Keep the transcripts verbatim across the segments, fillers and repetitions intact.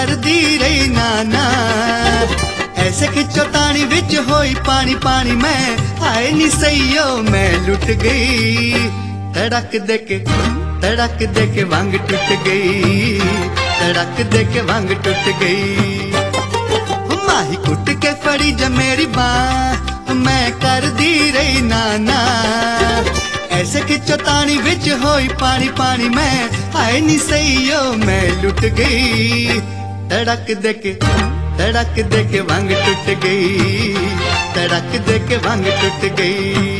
कर दी रही नाना। ऐसे खिंचो तानी विच होई पानी पानी मैं आए नी सईयो मैं लुट गई। तड़क दे के तड़क दे के वांग टूट गई, तड़क दे के वांग टूट गई। माही कुट के फड़ी ज मेरी बाँ मैं कर दी रही नाना। ऐसे खिंचो तानी विच होई पानी पानी मैं आए नी सईयो मैं लुट गई। तड़क दे के तड़क दे के वांग टूट गई, तड़क दे के वांग टूट गई।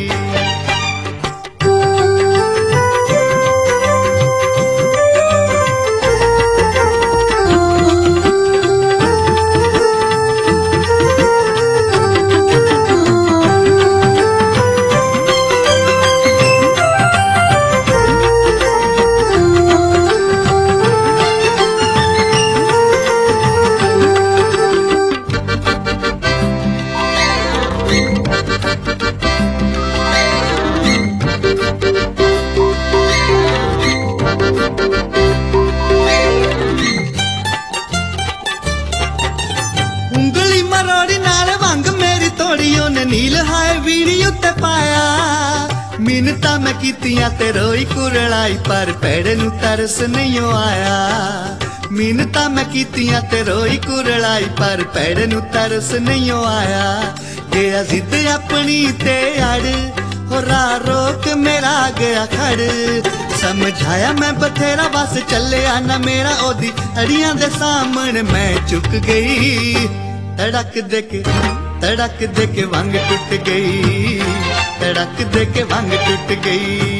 नील हाय वीणी उत्ते पाया मिन्नतां मैं कीतियां ते रोई कुरलाई पर पैड़े नूं तरस नहीं आया। मिन्नतां मैं कीतियां ते रोई कुरलाई पर पैड़े नूं तरस नहीं आया। गया जिद अपनी ते अड़ हो रा रोक मेरा गया खड़। समझाया मैं बथेरा बस चले आना मेरा ओदी अड़ियां दे सामने मैं चुक गई। तड़क दे के तड़क दे के वांग टूट गई, तड़क दे के वांग टूट गई।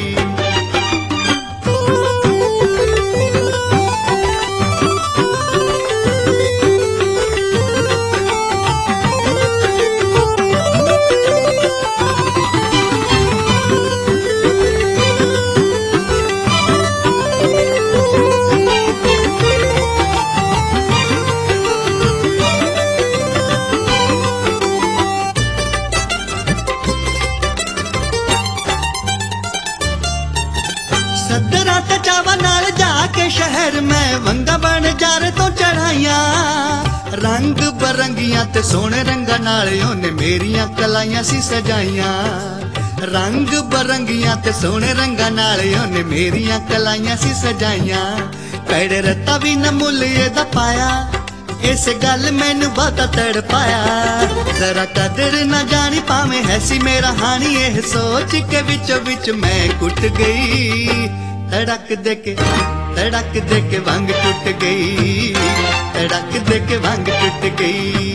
सदरा ते चावा नाल जाके शहर में वंगा बन जारे तो चढ़ाइया। रंग बरंगियां ते सोने रंगा नाल ओने मेरियां कलाइयां सी सजाइयां। रंग बरंगियां ते सोने रंगा नाल ओने मेरियां कलाइयां सी सजाइयां। पैड़े रत्ता भी न मुल एदा पाया इस गल मैनू बहुता तड़ पाया। जरा कदर न जानी पावे हैसी मेरा हानी एह सोच के विचो विच मैं कुट गई। तड़क दे के तड़क दे के वांग टूट गई, तड़क दे के वांग टूट गई।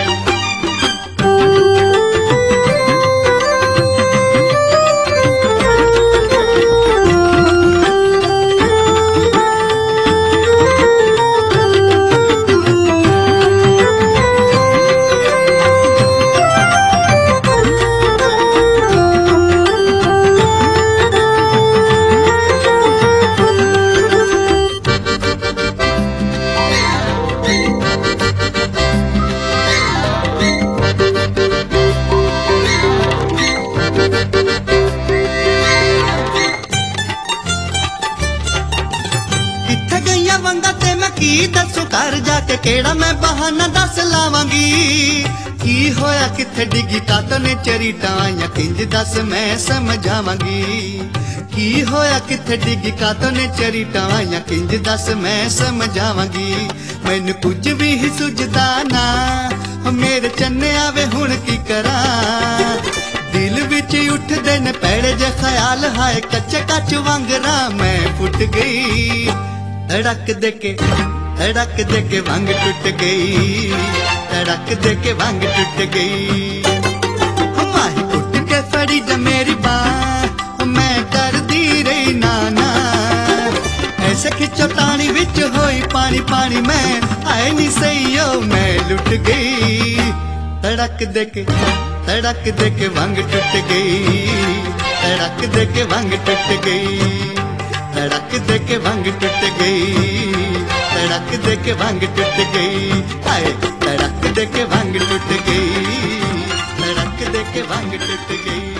वंगा ते मैं की दसू घर जाके केड़ा मैं बहाना दस लावांगी। की होया किथे डिगी कातो ने चरीटा या किंज दस मैं समझावांगी। की होया किथे डिगी कातो ने चरीटा या किंज दस मैं समझावांगी। मैनू कुछ भी ही सुझदा ना मेरे चन्ने आवे हुण की करा। दिल विच उठदे ने पैड़े जे ख्याल हाय कच्चे कच वांगरा मैं फुट गई। तड़क दे के तड़क दे के वांग टूट गई, तड़क दे के वांग टूट गई। माही कुट के फड़ी ज मेरी बाँ मैं कर दी रही नाना। ऐसे खिंचो तानी विच होई पानी पानी मैं आए नी सईयो मैं लुट गई। तड़क दे के तड़क दे के वांग टूट गई, तड़क दे के वांग टूट गई। तड़क दे के वांग टूट गई, तड़क दे के वांग टूट गई। हाय तड़क दे के वांग टूट गई, तड़क दे के वांग टूट गई।